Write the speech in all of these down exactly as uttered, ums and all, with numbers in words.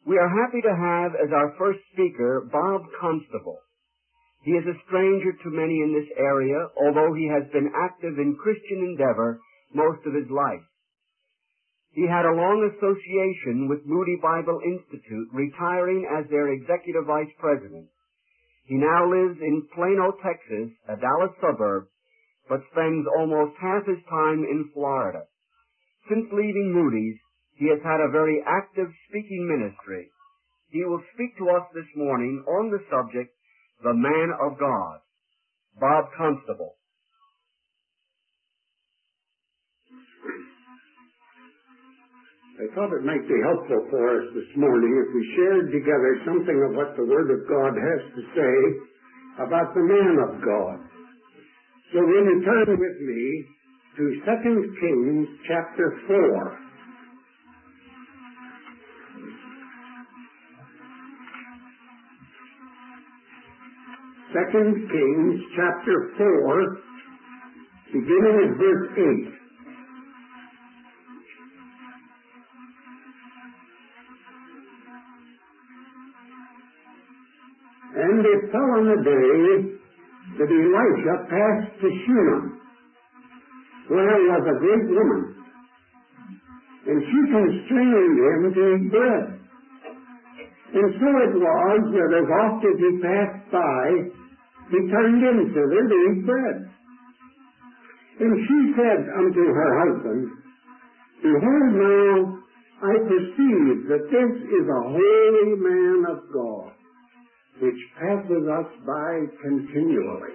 We are happy to have as our first speaker Bob Constable. He is a stranger to many in this area, although he has been active in Christian endeavor most of his life. He had a long association with Moody Bible Institute, retiring as their executive vice president. He now lives in Plano, Texas, a Dallas suburb, but spends almost half his time in Florida. Since leaving Moody's, he has had a very active speaking ministry. He will speak to us this morning on the subject, The Man of God. Bob Constable. I thought it might be helpful for us this morning if we shared together something of what the Word of God has to say about the man of God. So will you turn with me to Second Kings chapter four. Second Kings chapter four, beginning at verse eight. And it fell on the day that Elisha passed to Shunem, where was a great woman, and she constrained him to eat bread. And so it was that as oft as he passed by, he turned in thither to eat bread. And she said unto her husband, Behold now, I perceive that this is a holy man of God, which passes us by continually.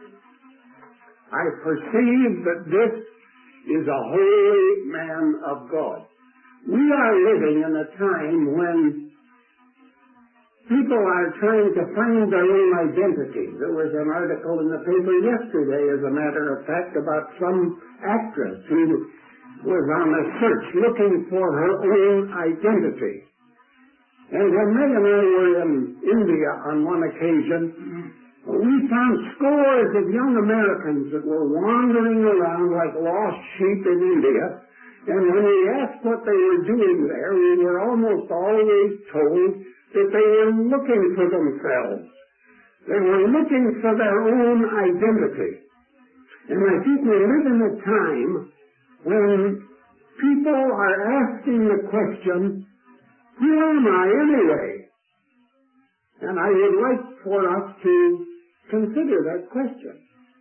I perceive that this is a holy man of God. We are living in a time when people are trying to find their own identity. There was an article in the paper yesterday, as a matter of fact, about some actress who was on a search looking for her own identity. And when Meg and I were in India on one occasion, we found scores of young Americans that were wandering around like lost sheep in India. And when we asked what they were doing there, we were almost always told that they were looking for themselves. They were looking for their own identity. And I think we live in a time when people are asking the question, who am I anyway? And I would like for us to consider that question.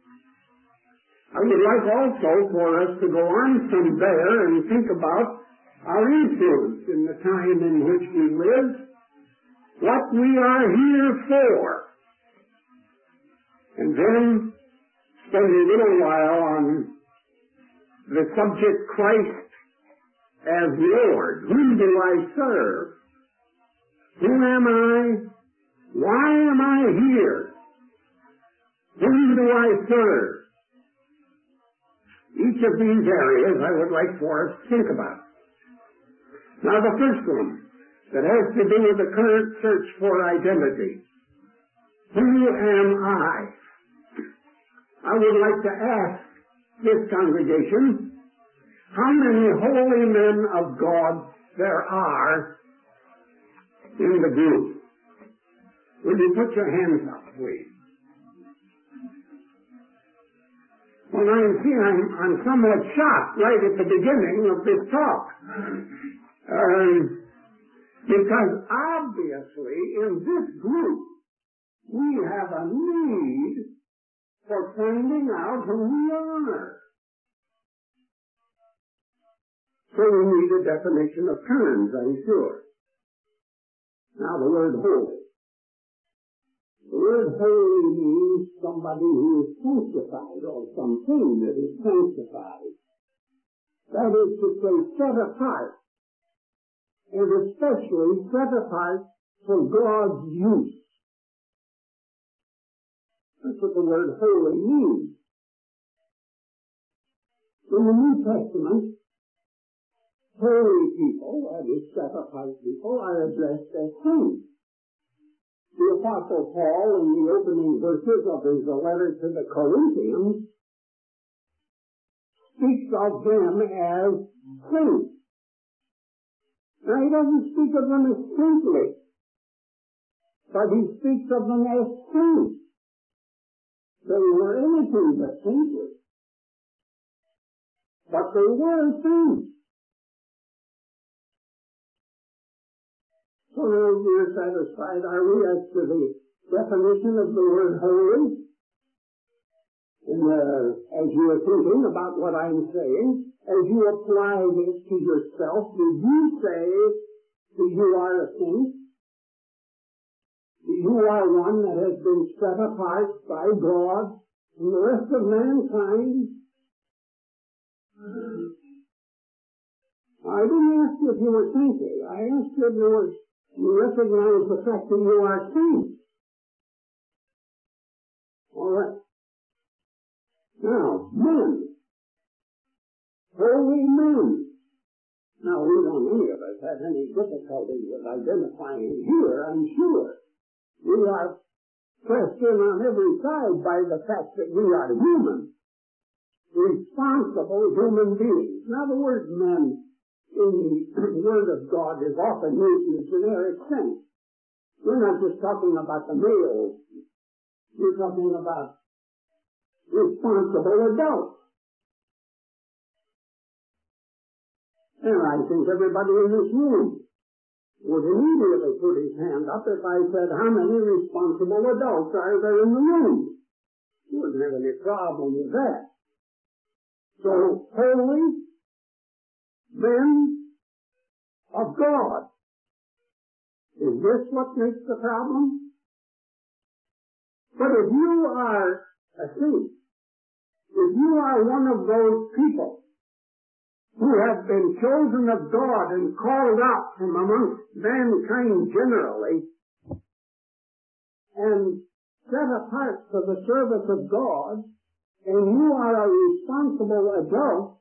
I would like also for us to go on from there and think about our influence in the time in which we live, what we are here for, and then spend a little while on the subject Christ as Lord. Whom do I serve? Who am I? Why am I here? Whom do I serve? Each of these areas I would like for us to think about. Now the first one that has to do with the current search for identity. Who am I? I would like to ask this congregation how many holy men of God there are in the group. Will you put your hands up, please? Well, I see I'm, I'm somewhat shocked right at the beginning of this talk. Um, because obviously in this group we have a need for finding out who we are. So we need a definition of terms, I'm sure. Now the word holy. The word holy means somebody who is sanctified, or something that is sanctified. That is to say, set apart, and especially set apart for God's use. That's what the word holy means. In the New Testament, holy people, that is, set apart people, are addressed as saints. The Apostle Paul, in the opening verses of his letter to the Corinthians, speaks of them as saints. Now, he doesn't speak of them as saintly, but he speaks of them as saints. They were anything but saintly, but they were saints. So now we're satisfied, are we, as to the definition of the word holy? And, uh, as you are thinking about what I'm saying, as you apply this to yourself, did you say that you are a saint? That you are one that has been set apart by God from the rest of mankind? I didn't ask you if you were saintly. I asked you if you, were, you recognize the fact that you are saints. All right. Now, men. Holy men. Now, we don't, any of us, have any difficulty with identifying here, I'm sure. We are pressed in on every side by the fact that we are human, responsible human beings. Now, the word men in the Word of God is often used in a generic sense. We're not just talking about the males. We're talking about responsible adults. And I think everybody in this room would immediately put his hand up if I said, how many responsible adults are there in the room? You wouldn't have any problem with that. So, holy men of God. Is this what makes the problem? But if you are a saint, if you are one of those people who have been chosen of God and called out from amongst mankind generally and set apart for the service of God, and you are a responsible adult,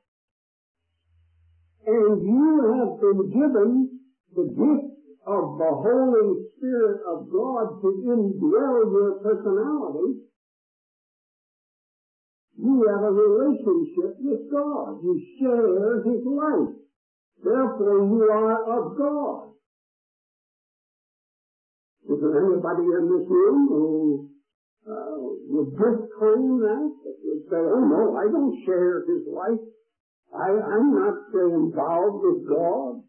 and you have been given the gift of the Holy Spirit of God to indwell your personality, you have a relationship with God. You share His life. Therefore, you are of God. Is there anybody in this room who uh, would disclaim that? That would say, oh no, I don't share His life. I, I'm not uh, involved with God.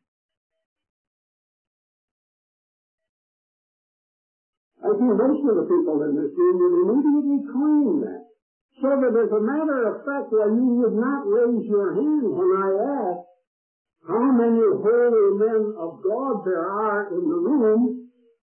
I think most of the people in this room would immediately claim that. So that as a matter of fact, while you would not raise your hand when I ask how many holy men of God there are in the room,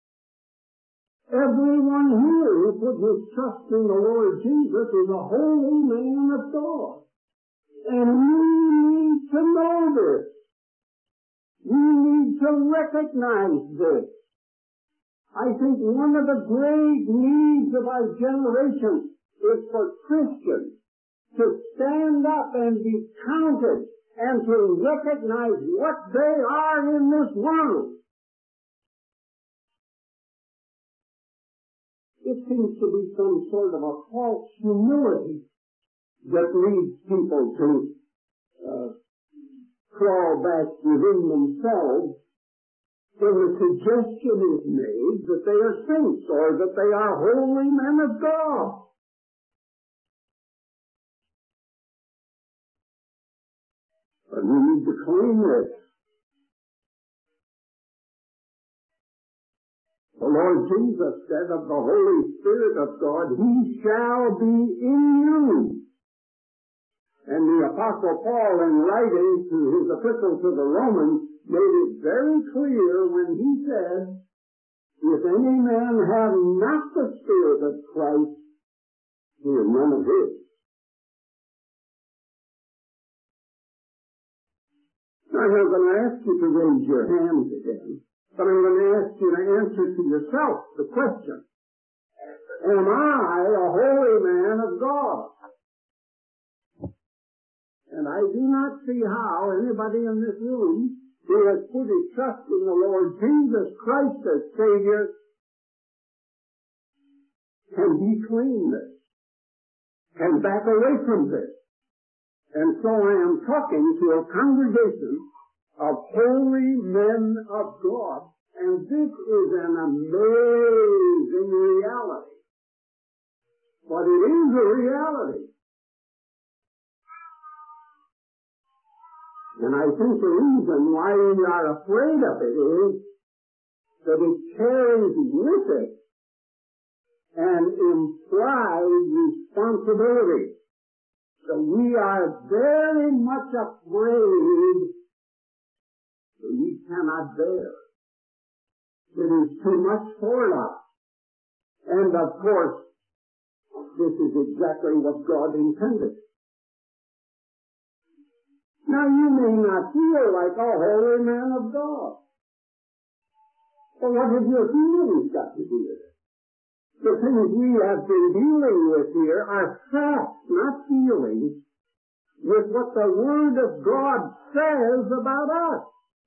everyone here who put his trust in the Lord Jesus is a holy man of God. And we need to know this. We need to recognize this. I think one of the great needs of our generation is for Christians to stand up and be counted and to recognize what they are in this world. It seems to be some sort of a false humility that leads people to uh, crawl back within themselves when the suggestion is made that they are saints or that they are holy men of God. But we need to claim this. The Lord Jesus said of the Holy Spirit of God, He shall be in you. And the Apostle Paul, in writing to his epistle to the Romans, made it very clear when he said, if any man have not the Spirit of Christ, he is none of his. I'm not going to ask you to raise your hands again, but I'm going to ask you to answer to yourself the question, am I a holy man of God? And I do not see how anybody in this room who has put his trust in the Lord Jesus Christ as Savior can declaim this, can back away from this. And so I am talking to a congregation of holy men of God. And this is an amazing reality. But it is a reality. And I think the reason why we are afraid of it is that it carries with it an implied responsibility. So we are very much afraid that we cannot bear. It is too much for us. And of course, this is exactly what God intended. Now you may not feel like a holy man of God. But what have your feelings got to do with it? The things we have been dealing with here are facts, not feelings, with what the Word of God says about us.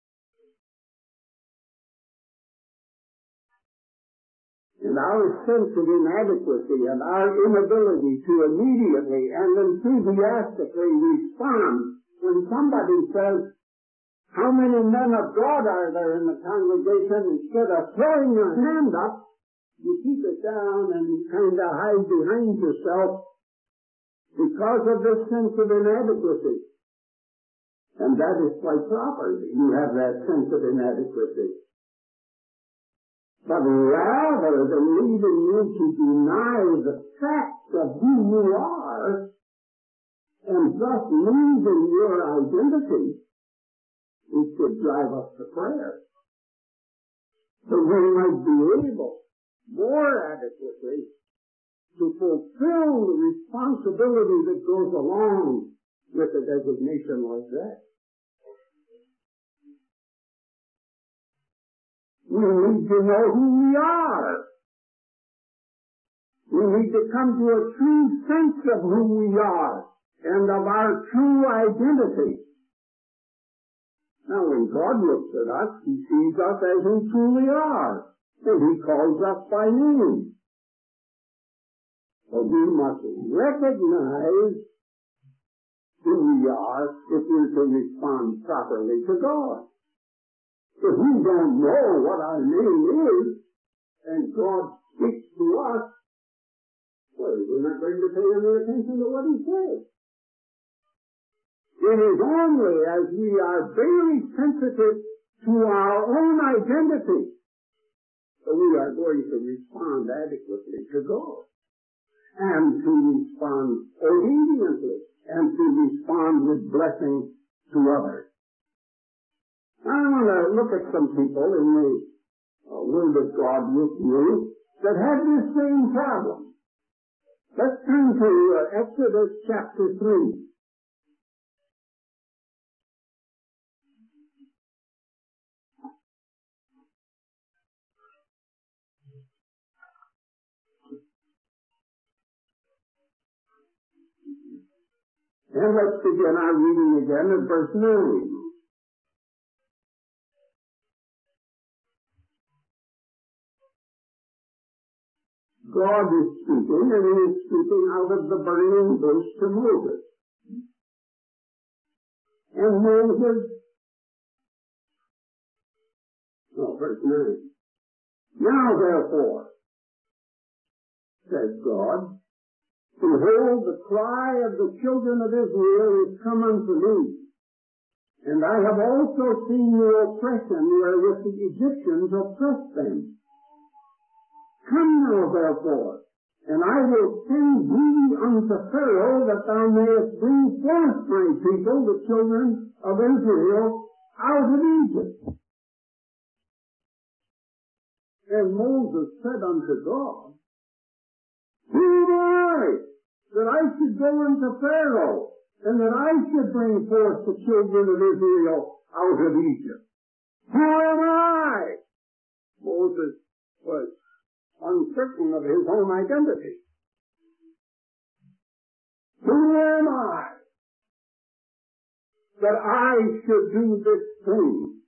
And our sense of inadequacy and our inability to immediately and enthusiastically respond when somebody says, how many men of God are there in the congregation? Instead of throwing your hand up, you keep it down and kind of hide behind yourself because of this sense of inadequacy. And that is quite proper. You have that sense of inadequacy. But rather than leading you to deny the fact of who you are, and thus losing your identity, it should drive us to prayer. So we might be able, more adequately, to fulfill the responsibility that goes along with a designation like that. We need to know who we are. We need to come to a true sense of who we are and of our true identity. Now, when God looks at us, He sees us as we truly are, and He calls us by name. But we must recognize who we are if we're to respond properly to God. If we don't know what our name is, and God speaks to us, well, we're not going to pay any attention to what He says. It is only as we are very sensitive to our own identity that we are going to respond adequately to God, and to respond obediently, and to respond with blessing to others. I want to look at some people in the uh, Word of God with you that had this same problem. Let's turn to uh, Exodus chapter three. And let's begin our reading again at verse nine. God is speaking, and He is speaking out of the burning bush to Moses. And Moses, no, verse nine. Now therefore, says God, behold, the cry of the children of Israel is come unto me, and I have also seen the oppression wherewith the Egyptians oppressed them. Come now therefore, and I will send thee unto Pharaoh, that thou mayest bring forth my people, the children of Israel, out of Egypt. And Moses said unto God, who am I, that I should go unto Pharaoh, and that I should bring forth the children of Israel out of Egypt? Who am I? Moses was uncertain of his own identity. Who am I that I should do this thing?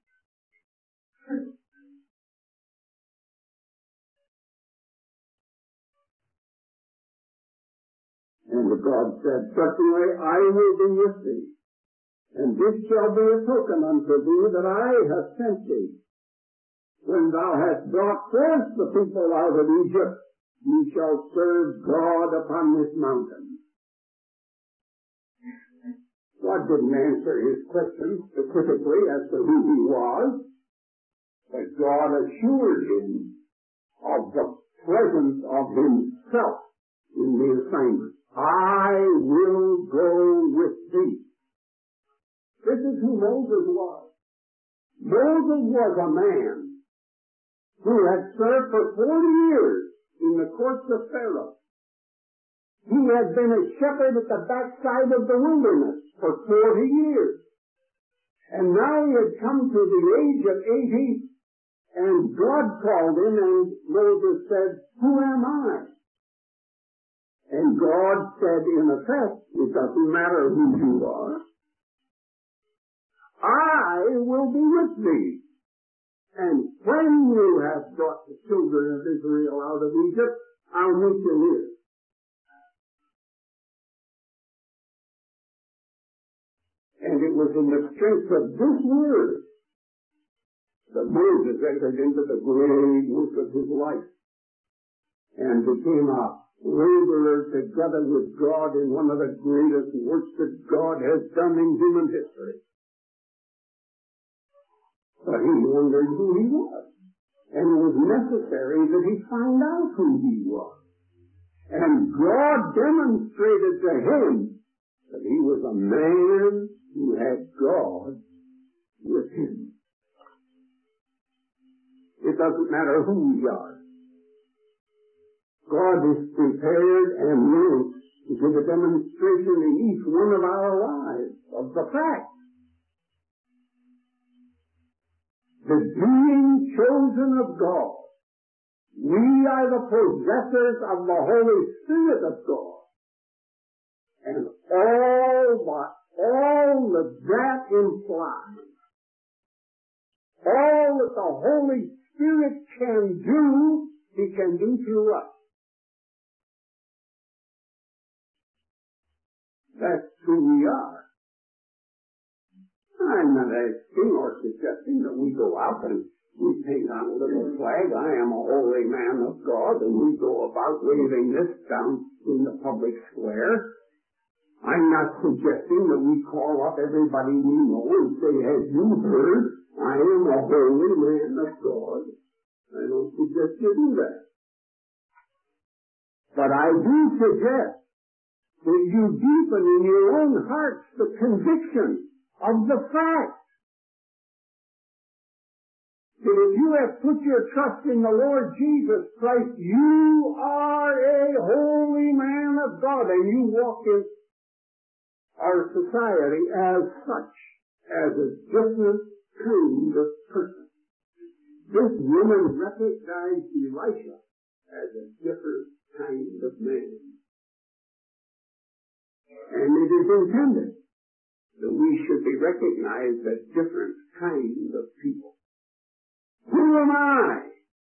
And God said, certainly I will be with thee, And this shall be a token unto thee that I have sent thee. When thou hast brought forth the people out of Egypt, ye shall serve God upon this mountain. God didn't answer his question specifically as to who he was, but God assured him of the presence of himself in the assignment. I will go with thee. This is who Moses was. Moses was a man who had served for forty years in the courts of Pharaoh. He had been a shepherd at the backside of the wilderness for forty years. And now he had come to the age of eighty, and God called him, and Moses said, who am I? And God said, in effect, it doesn't matter who you are. I will be with thee. And when you have brought the children of Israel out of Egypt, I'll meet you here. And it was in the strength of this word that Moses entered into the great work of his life and became a laborer together with God in one of the greatest works that God has done in human history. But he wondered who he was. And it was necessary that he find out who he was. And God demonstrated to him that he was a man who had God with him. It doesn't matter who we are. God is prepared and willing to give a demonstration in each one of our lives of the fact that being chosen of God, we are the possessors of the Holy Spirit of God. And all what, all that that implies, all that the Holy Spirit can do, he can do through us. That's who we are. I'm not asking or suggesting that we go out and we paint on a little flag, I am a holy man of God, and we go about waving this down in the public square. I'm not suggesting that we call up everybody we know and say, have you heard? I am a holy man of God. I don't suggest you do that. But I do suggest that you deepen in your own hearts the conviction of the fact that if you have put your trust in the Lord Jesus Christ, you are a holy man of God, and you walk in our society as such, as a different kind of person. This woman recognized Elisha as a different kind of man. And it is intended that we should be recognized as different kinds of people. Who am I?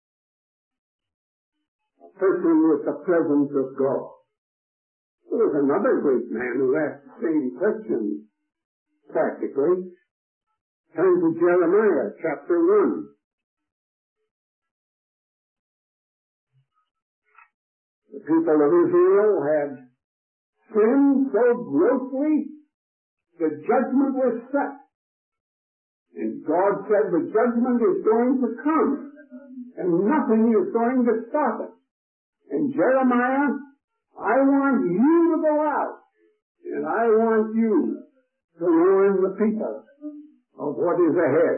A person with the presence of God. There was another great man who asked the same question, practically. Turn to Jeremiah chapter one. The people of Israel had sinned so grossly, the judgment was set. And God said the judgment is going to come, and nothing is going to stop it. And Jeremiah, I want you to go out, and I want you to warn the people of what is ahead.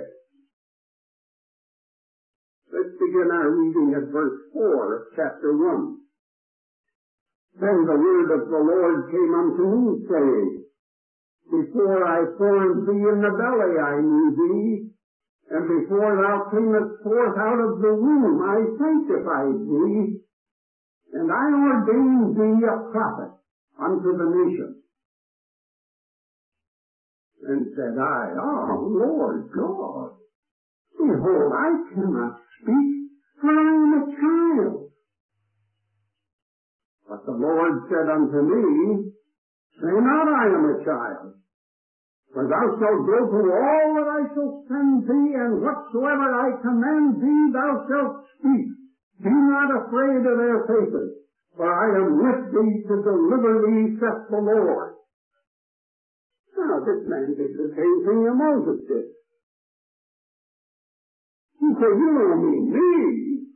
Let's begin our reading at verse four of chapter one. Then the word of the Lord came unto me, saying, before I formed thee in the belly I knew thee, and before thou camest forth out of the womb I sanctified thee, and I ordained thee a prophet unto the nations. And said I, oh, Lord God, behold, I cannot speak, for I am a child. But the Lord said unto me, say not I am a child, For thou shalt go to all that I shall send thee, and whatsoever I command thee thou shalt speak. Be not afraid of their faces, for I am with thee to deliver thee, saith the Lord. Now, this man did the same thing that Moses did. He said, you don't mean me.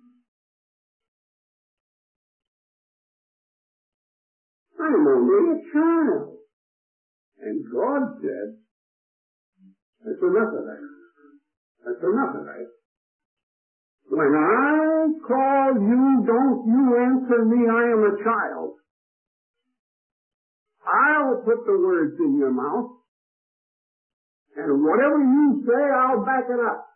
I'm only a child. And God said, that's enough of that. That's enough of that. When I call you, don't you answer me, I am a child. I'll put the words in your mouth, and whatever you say, I'll back it up.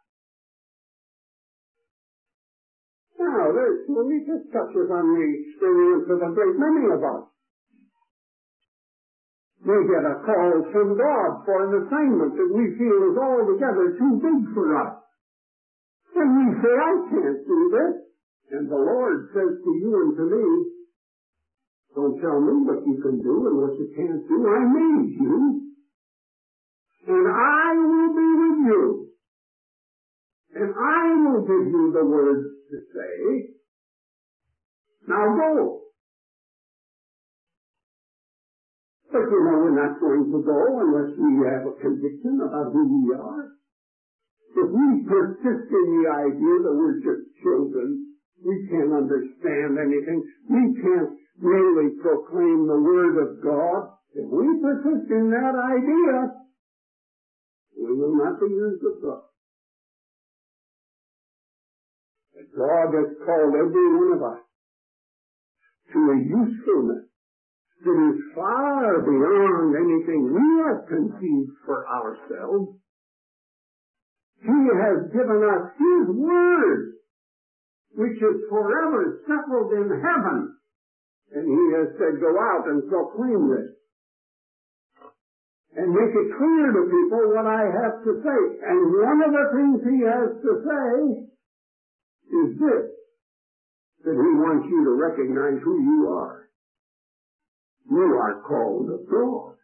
Now, this, well, this touches on the experience of a great many of us. We get a call from God for an assignment that we feel is altogether too big for us. And we say, I can't do this. And the Lord says to you and to me, don't tell me what you can do and what you can't do. I made you. And I will be with you. And I will give you the words to say. Now go. But you know, we're not going to go unless we have a conviction about who we are. If we persist in the idea that we're just children, we can't understand anything, we can't really proclaim the Word of God, if we persist in that idea, we will not be used of God. But God has called every one of us to a usefulness that is far beyond anything we have conceived for ourselves. He has given us His Word, which is forever settled in heaven. And He has said, go out and proclaim this. And make it clear to people what I have to say. And one of the things He has to say is this, that He wants you to recognize who you are. You are called of God.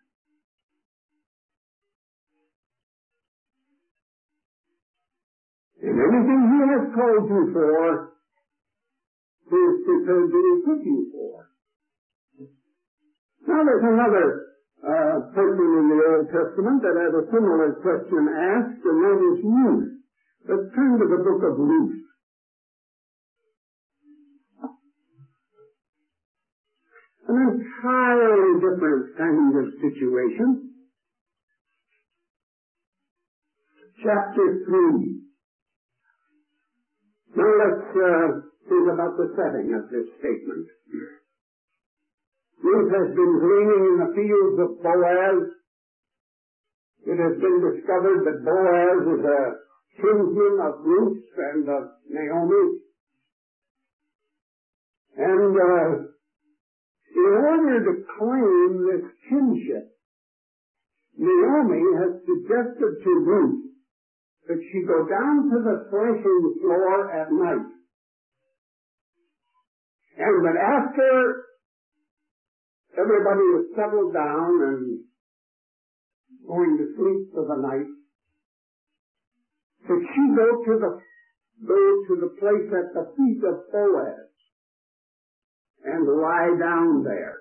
And anything He has called you for is prepared to equip you for. Now there's another uh, person in the Old Testament that had a similar question asked, and that is Ruth. Let's turn to the book of Ruth. An entirely different kind of situation. Chapter three. Now let's uh, think about the setting of this statement. Ruth has been gleaning in the fields of Boaz. It has been discovered that Boaz is a kinsman of Ruth and of Naomi. And uh, in order to claim this kinship, Naomi has suggested to Ruth that she go down to the threshing floor at night. And that after everybody was settled down and going to sleep for the night, that she go to the go to the place at the feet of Boaz and lie down there.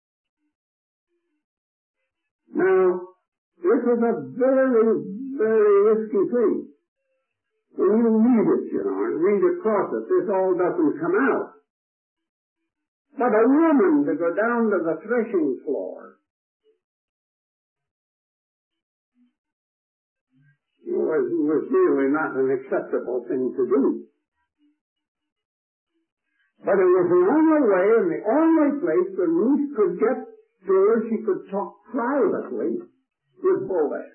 Now, this is a very, very risky thing. When you read it, you know, and read across it, this all doesn't come out. But a woman to go down to the threshing floor was, was really not an acceptable thing to do. But it was the only way and the only place that Ruth could get to where she could talk privately with Boaz.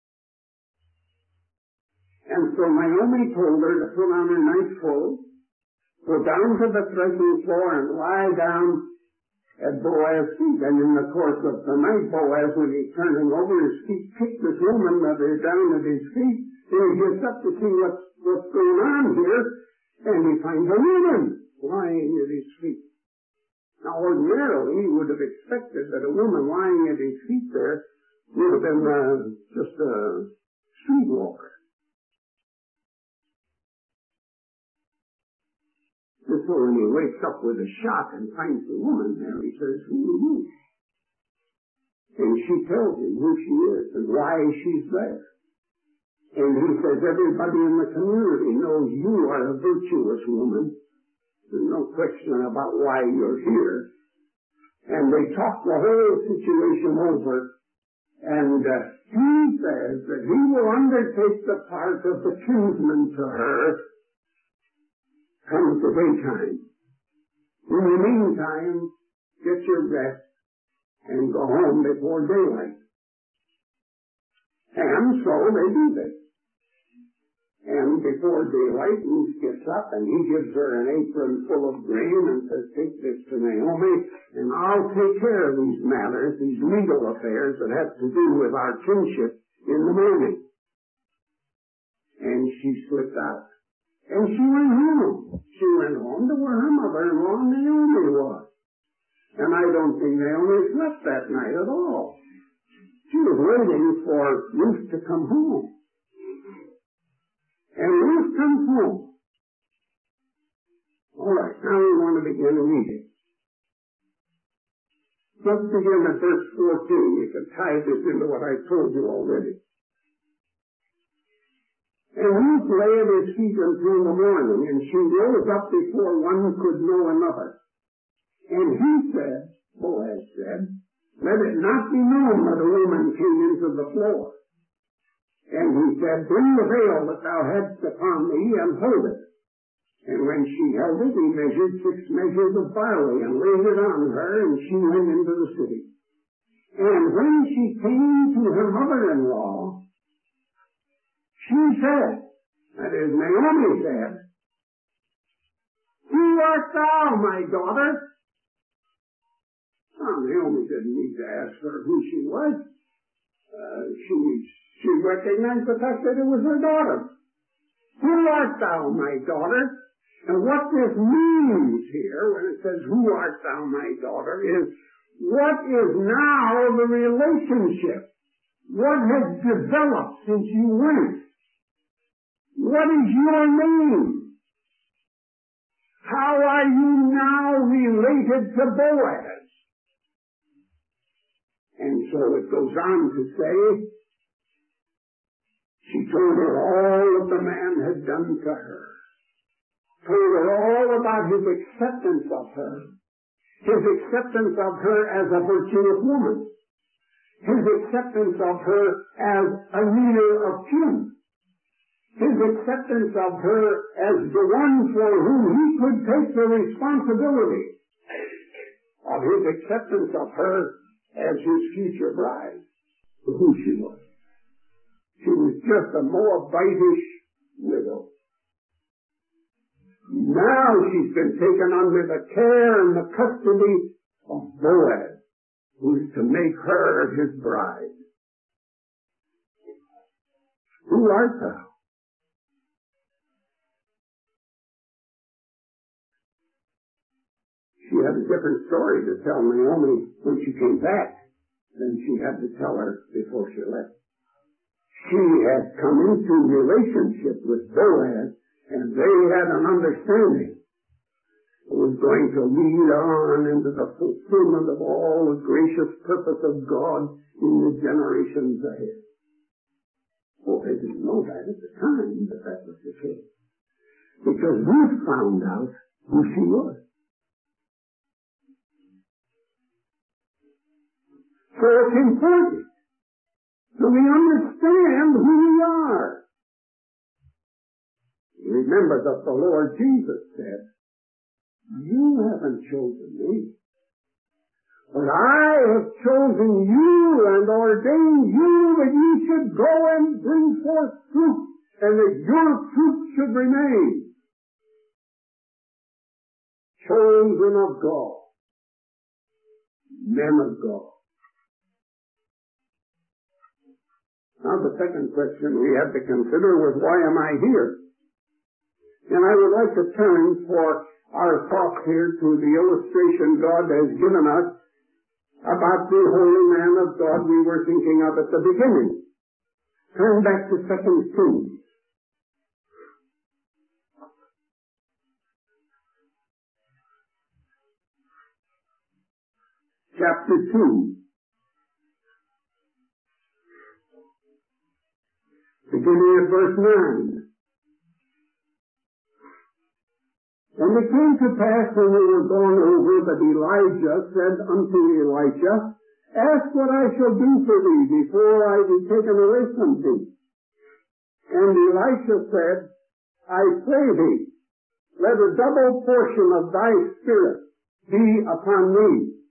And so Naomi told her to put on her night clothes, go down to the threshing floor and lie down at Boaz's feet. And in the course of the night, Boaz, when he's turning over his feet, kicked this woman that is down at his feet, and he gets up to see what's, what's going on here, and he finds a woman lying at his feet. Now, ordinarily, he would have expected that a woman lying at his feet there would have been uh, just a streetwalker. And so when he wakes up with a shock and finds the woman there, he says, "Who are you?" And she tells him who she is and why she's there. And he says, "Everybody in the community knows you are a virtuous woman. There's no question about why you're here." And they talk the whole situation over. And uh, he says that he will undertake the part of the kinsman to her come the daytime. In the meantime, get your rest and go home before daylight. And so they do this. And before daylight, Ruth gets up and he gives her an apron full of grain and says, "Take this to Naomi, and I'll take care of these matters, these legal affairs that have to do with our kinship in the morning." And she slipped out. And she went home. She went home to where her mother-in-law Naomi was. And I don't think Naomi slept that night at all. She was waiting for Ruth to come home. And Ruth comes home. All right, now we want to begin reading. Let's begin at verse fourteen. You can tie this into what I told you already. "And Ruth lay at his feet until the morning, and she rose up before one could know another. And he said," Boaz said, "Let it not be known that a woman came into the floor." And he said, "Bring the veil that thou hadst upon thee, and hold it." And when she held it, he measured six measures of barley, and laid it on her, and she went into the city. And when she came to her mother-in-law, she said, that is, Naomi said, "Who art thou, my daughter?" Well, Naomi didn't need to ask her who she was. Uh, she, she recognized the fact that it was her daughter. "Who art thou, my daughter?" And what this means here, when it says, "Who art thou, my daughter," is what is now the relationship? What has developed since you went? What is your name? How are you now related to Boaz? And so it goes on to say, she told her all that the man had done to her. Told her all about his acceptance of her. His acceptance of her as a virtuous woman. His acceptance of her as a leader of kin. His acceptance of her as the one for whom he could take the responsibility. Of his acceptance of her as his future bride. Who she was. She was just a Moabitish widow. Now she's been taken under the care and the custody of Boaz, who is to make her his bride. Who art thou? She had a different story to tell Naomi when she came back than she had to tell her before she left. She had come into relationship with Boaz, and they had an understanding. It was going to lead on into the fulfillment of all the gracious purpose of God in the generations ahead. Well, they didn't know that at the time, but that was the case. Because Ruth found out who she was. So it's important that we understand who we are. Remember that the Lord Jesus said, "You haven't chosen me, but I have chosen you and ordained you that you should go and bring forth fruit, and that your fruit should remain." Chosen of God, men of God. Now the second question we had to consider was, why am I here? And I would like to turn for our thoughts here to the illustration God has given us about the holy man of God we were thinking of at the beginning. Turn back to Second Kings. Chapter two. Beginning at verse nine. And it came to pass when we were gone over that Elijah said unto Elisha, Ask what I shall do for thee before I be taken away from thee. And Elisha said, I pray thee, let a double portion of thy spirit be upon me.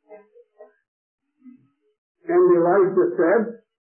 And Elijah said,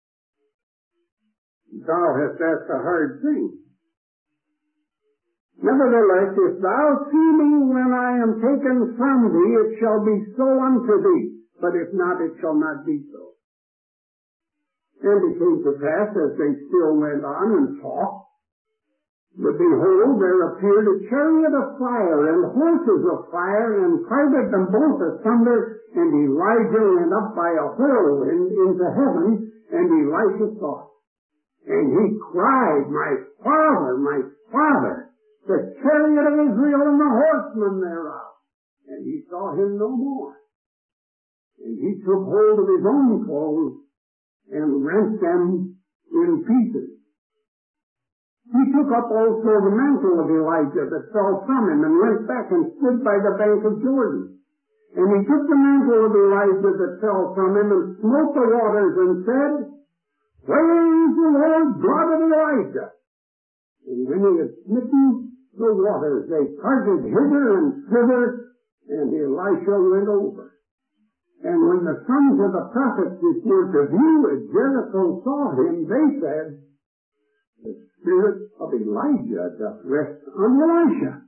Thou hast asked a hard thing. Nevertheless, if thou see me when I am taken from thee, it shall be so unto thee. But if not, it shall not be so. And it came to pass, as they still went on and talked, that behold, there appeared a chariot of fire and horses of fire, and parted them both asunder, and Elijah went up by a whirlwind into heaven, and Elisha saw it. And he cried, My father, my father, the chariot of Israel and the horsemen thereof. And he saw him no more. And he took hold of his own clothes and rent them in pieces. He took up also the mantle of Elijah that fell from him and went back and stood by the bank of Jordan. And he took the mantle of Elijah that fell from him and smote the waters and said, Where is the Lord God of Elijah? And when he had smitten the waters, they parted hither and thither, and Elisha went over. And when the sons of the prophets which were to view at Jericho saw him, they said, The spirit of Elijah doth rest on Elisha.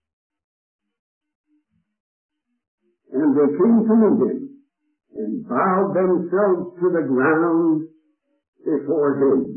And they came to meet him, and bowed themselves to the ground before him.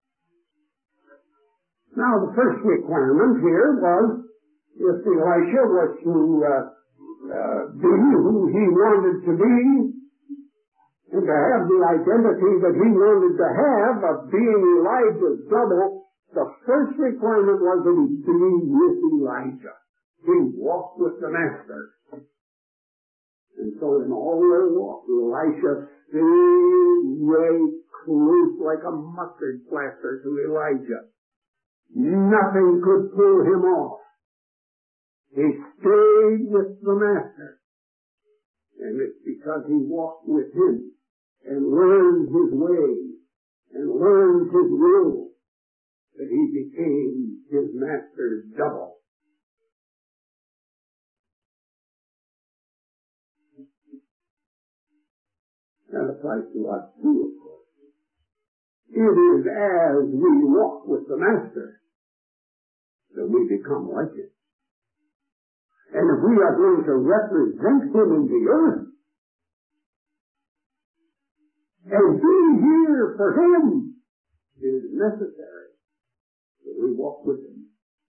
Now, the first requirement here was, if Elisha was to uh, uh, be who he wanted to be, and to have the identity that he wanted to have of being Elijah's double, the first requirement was that he be with Elijah. He walked with the Master. And so in all their walk, Elisha stayed right close like a mustard plaster to Elijah. Nothing could pull him off. He stayed with the Master. And it's because he walked with him and learned his ways and learned his will that he became his Master's double. That applies to us too, of course. It is as we walk with the Master that we become like him. And if we are going to represent him in the earth and be here for him, it is necessary that we walk with him.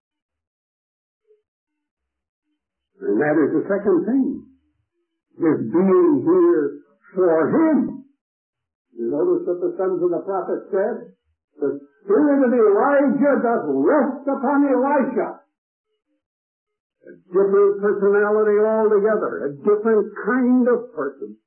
And that is the second thing, is being here for him. You notice what the sons of the prophet said? The spirit of Elijah doth rest upon Elisha. A different personality altogether, a different kind of person.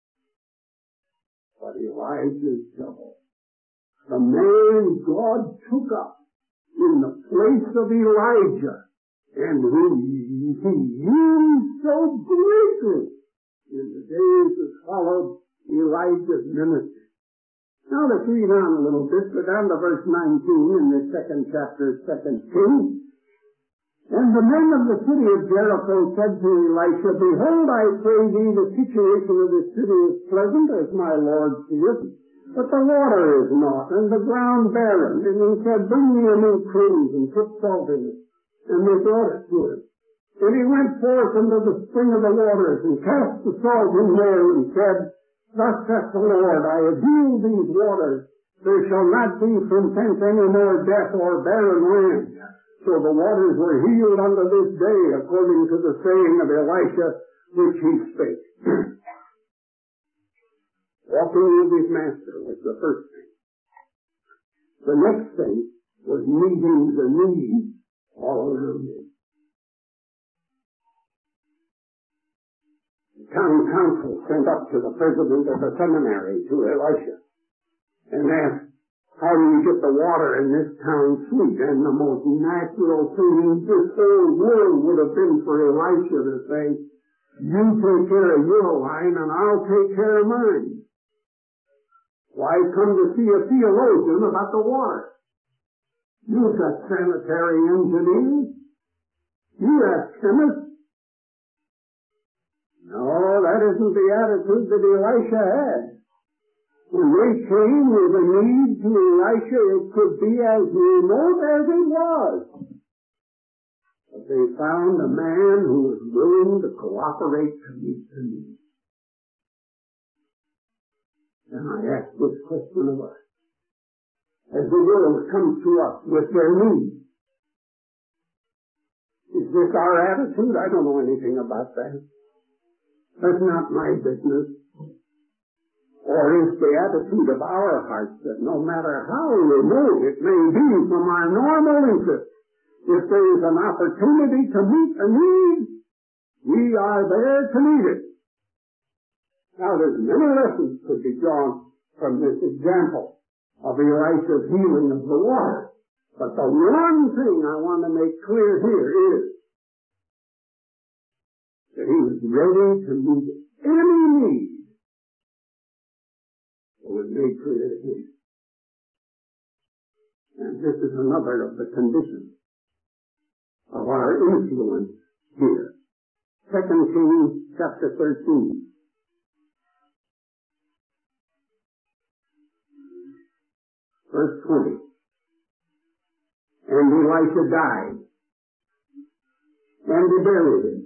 But Elijah's double. The man God took up in the place of Elijah, and whom he used so greatly in the days that followed Elijah's ministry. Now let's read on a little bit, go down to verse nineteen in the second chapter of Second Kings. And the men of the city of Jericho said to Elisha, Behold, I pray thee, the situation of this city is pleasant, as my Lord seeth, but the water is not, and the ground barren. And he said, Bring me a new cruse, and put salt in it. And they brought it to him. And he went forth into the spring of the waters, and cast the salt in there, and said, Thus saith the Lord, I have healed these waters. There shall not be from thence any more death or barren land. So the waters were healed unto this day, according to the saying of Elisha, which he spake. Walking with his master was the first thing. The next thing was meeting the needs all around him. The town council sent up to the president of the seminary, to Elisha, and asked, how do you get the water in this town sweet? And the most natural thing in this whole world would have been for Elisha to say, you take care of your line and I'll take care of mine. Why come to see a theologian about the water? You've got sanitary engineers. You have chemists. No, that isn't the attitude that Elisha had. When they came with a need to Elisha, it could be as remote as it was. But they found a man who was willing to cooperate to meet the need. And I ask this question of us. As the world comes to us with their needs, is this our attitude? I don't know anything about that. That's not my business. Or is the attitude of our hearts that no matter how remote it may be from our normal interest, if there is an opportunity to meet a need, we are there to meet it. Now there's many lessons to be drawn from this example of Elisha's healing of the water. But the one thing I want to make clear here is that he was ready to meet any need that was made clear to him. And this is another of the conditions of our influence here. Second Kings chapter thirteen. Verse twenty. And Elisha died, and they buried him.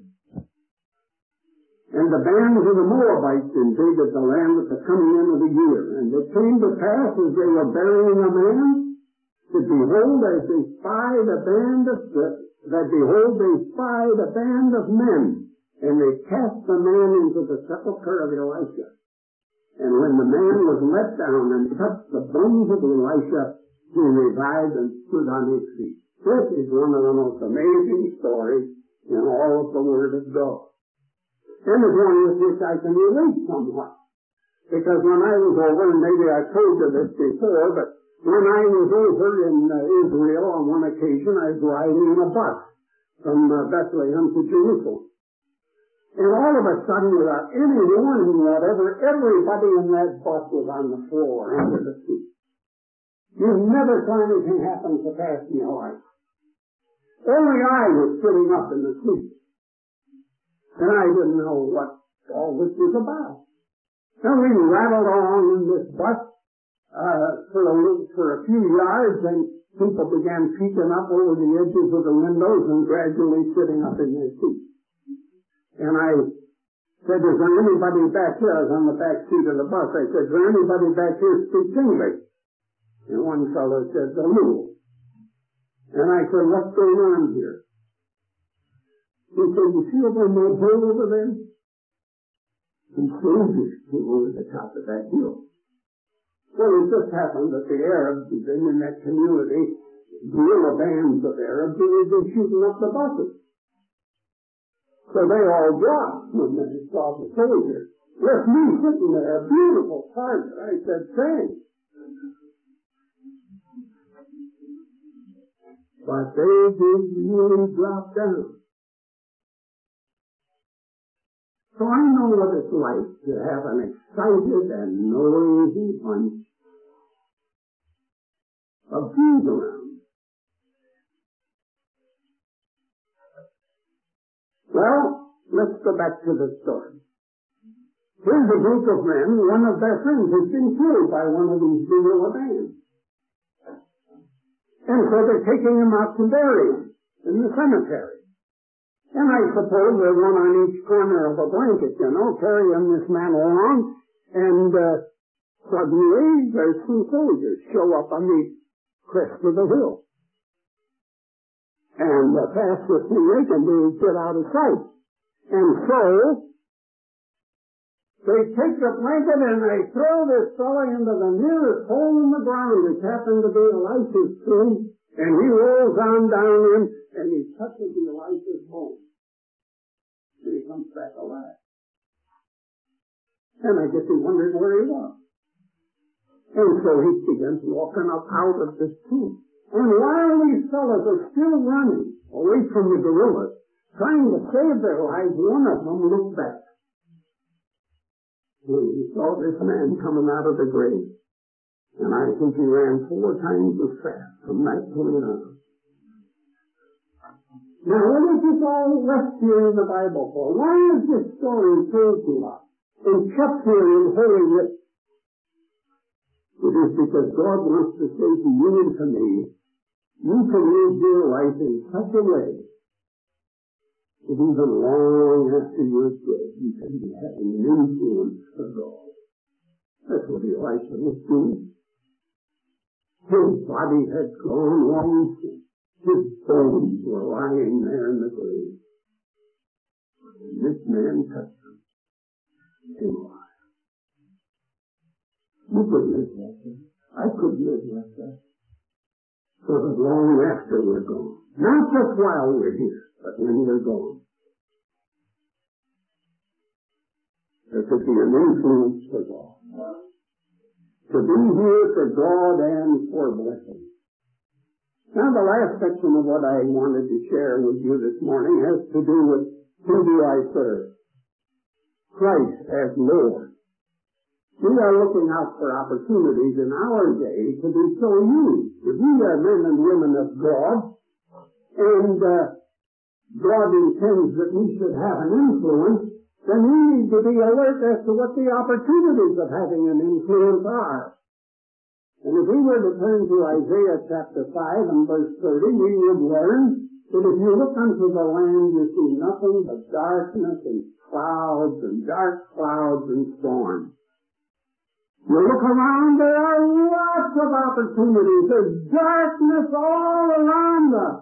And the bands of the Moabites invaded the land at the coming in of the year. And it came to pass, as they were burying a man, that behold, as they spied a band of, that behold, they spied a band of men, and they cast the man into the sepulchre of Elisha. And when the man was let down and touched the bones of Elisha, he revived and stood on his feet. This is one of the most amazing stories in all of the Word of God. And it's one with which I can relate somewhat. Because when I was over, and maybe I told you this before, but when I was over in uh, Israel on one occasion, I was riding in a bus from uh, Bethlehem to Jerusalem. And all of a sudden, without any warning whatever, everybody in that bus was on the floor under the seat. You've never saw anything happen so fast in your life. Only I was sitting up in the seat. And I didn't know what all this was about. Now we rattled on in this bus uh, for, a, for a few yards, and people began peeking up over the edges of the windows and gradually sitting up in their seats. And I said, is there anybody back here? I was on the back seat of the bus. I said, is there anybody back here who speaks English? And one fellow said, a little. And I said, what's going on here? He said, you see over in that hill over there? Some soldiers came over the top of that hill. Well, it just happened that the Arabs who'd been in that community, guerrilla bands of Arabs, who had been shooting up the buses. So they all dropped when they saw the soldiers. Left me sitting there, a beautiful target. I said, thanks. But they didn't really drop down. So I know what it's like to have an excited and noisy bunch of Jews around. Well, let's go back to the story. Here's a group of men, one of their friends has been killed by one of these guerrilla bands. And so they're taking him out to bury him in the cemetery. And I suppose there's one on each corner of a blanket, you know, carrying this man along, and uh, suddenly there's some soldiers show up on the crest of the hill. And the fastest thing they can do is get out of sight. And so They take the blanket and they throw this fellow into the nearest hole in the ground, which happened to be Elisha's tomb, and he rolls on down in, and he touches Elisha's bone. And he comes back alive. And I guess he wondered where he was. And so he begins walking up out of this tomb. And while these fellows are still running away from the guerrillas, trying to save their lives, one of them looked back. And he saw this man coming out of the grave. And I think he ran four times as fast from that point on. Now, what is this all left here in the Bible for? Why is this story told to us and kept here in Holy Writ? It is because God wants to say to you and to me, you can live your life in such a way that even long after you're dead, you can be having an influence for God. That's what Elisha was doing. His body had gone long since. His bones were lying there in the grave. And this man touched them. He came alive. You could live like that. I could live like that. For as long after we're gone. Not just while we're here, but when we're gone. There could be an influence for God. To be here for God and for blessing. Now the last section of what I wanted to share with you this morning has to do with who do I serve? Christ as Lord. We are looking out for opportunities in our day to be so used. If we are men and women of God, and uh, God intends that we should have an influence, then we need to be alert as to what the opportunities of having an influence are. And if we were to turn to Isaiah chapter five and verse thirty, we would learn that if you look unto the land, you see nothing but darkness and clouds and dark clouds and storms. You look around, there are lots of opportunities. There's darkness all around us.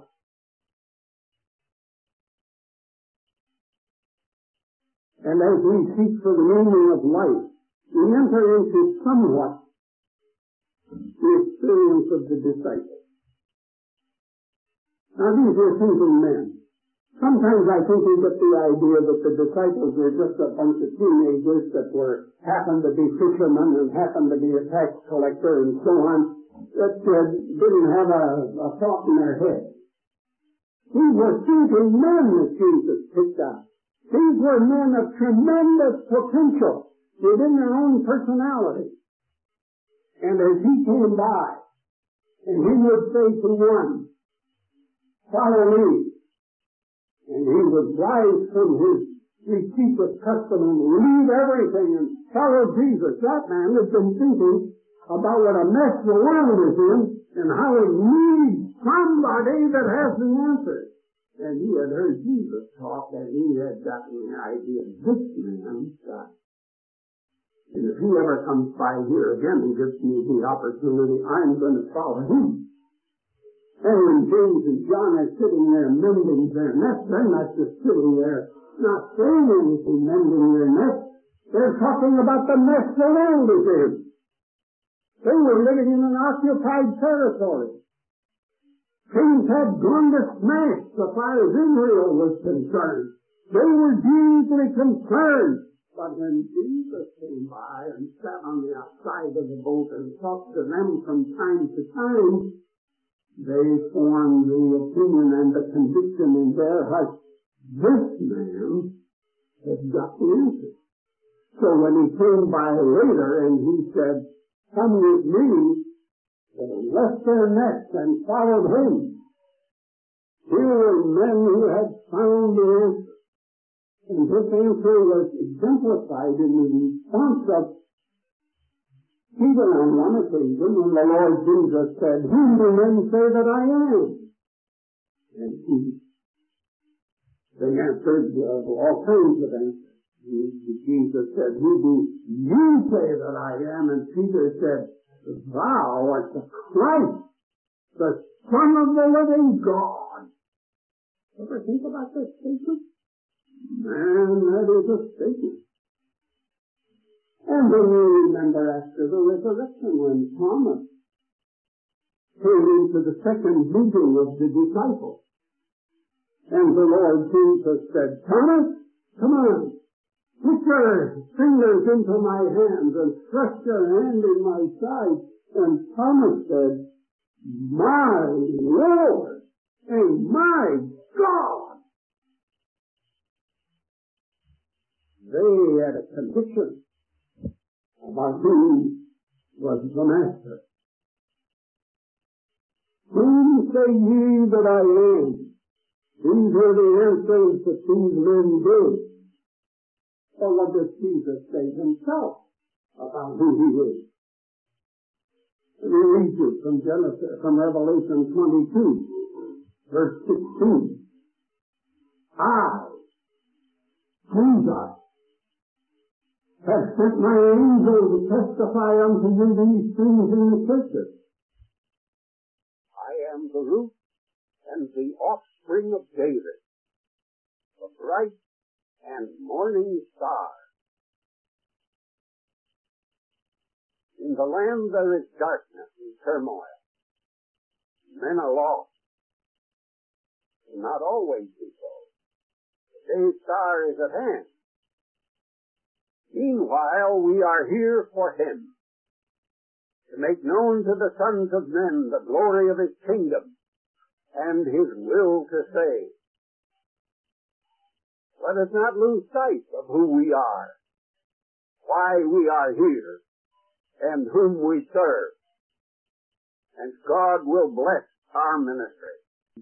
And as we seek for the meaning of life, we enter into somewhat the experience of the disciples. Now these were thinking men. Sometimes I think we get the idea that the disciples were just a bunch of teenagers that were, happened to be fishermen and happened to be a tax collector and so on, that uh, didn't have a, a thought in their head. These were thinking men that Jesus picked up. These were men of tremendous potential within their own personality. And as he came by, and he would say to one, follow me, and he would rise from his retreat of custom and leave everything and follow Jesus, that man had been thinking about what a mess the world is in and how it needs somebody that has the answer. And he had heard Jesus talk, and he had gotten the idea, this man's got. And if he ever comes by here again and gives me the opportunity, I'm going to follow him. And when James and John are sitting there mending their nets, they're not just sitting there not saying anything, mending their nets. They're talking about the mess the world is in. They were living in an occupied territory. Things had gone to smash so far as Israel was concerned. They were deeply concerned. But when Jesus came by and sat on the outside of the boat and talked to them from time to time, they formed the opinion and the conviction in their hearts, this man has got the answer. So when he came by later and he said, come with me, they left their nets and followed him. Here were men who had found the answer. And this answer was exemplified in the response of Peter on one occasion when the Lord Jesus said, whom do men say that I am? And he, they answered uh, all kinds of answers. Jesus said, who do you say that I am? And Peter said, thou art the Christ, the Son of the living God. Ever think about this statement? Man, that is a statement. And then you remember after the resurrection when Thomas came into the second meeting of the disciples. And the Lord Jesus said, Thomas, come on, put your fingers into my hands and thrust your hand in my side. And Thomas said, my Lord and my God. They had a conviction about who was the Master. Whom say ye that I am? These are the answers that these men did. But what does Jesus say himself about who he is? Let me read you from Genesis, from Revelation twenty-two, verse sixteen. I, Jesus, have sent my angel to testify unto you these things in the churches. I am the root and the offspring of David, the bright and morning star. In the land there is darkness and turmoil. Men are lost. It will not always be so. The day star is at hand. Meanwhile, we are here for him, to make known to the sons of men the glory of his kingdom and his will to save. Let us not lose sight of who we are, why we are here, and whom we serve. And God will bless our ministry.